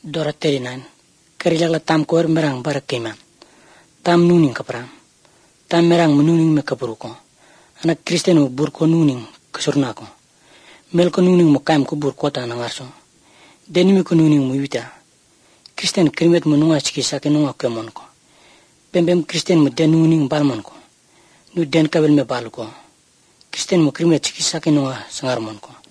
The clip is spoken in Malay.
Dora 39. Karilagla tam koer merang barakima. Tam nuning kaprang. Tam merang menuning me kapuruko. Anak Kristen mo burko nuning kasurnako. Mel ko nuning mo kaim ko burko ta nangarso. Deni me ko nuning mo ibita. Kristen krimet mo nunga chiki sa nunga kemon ko. Pembem Kristen mo den nuning balmon ko. Nu den kabel me balu ko. Kristen mo krimet chiki sa nunga sangarmon ko.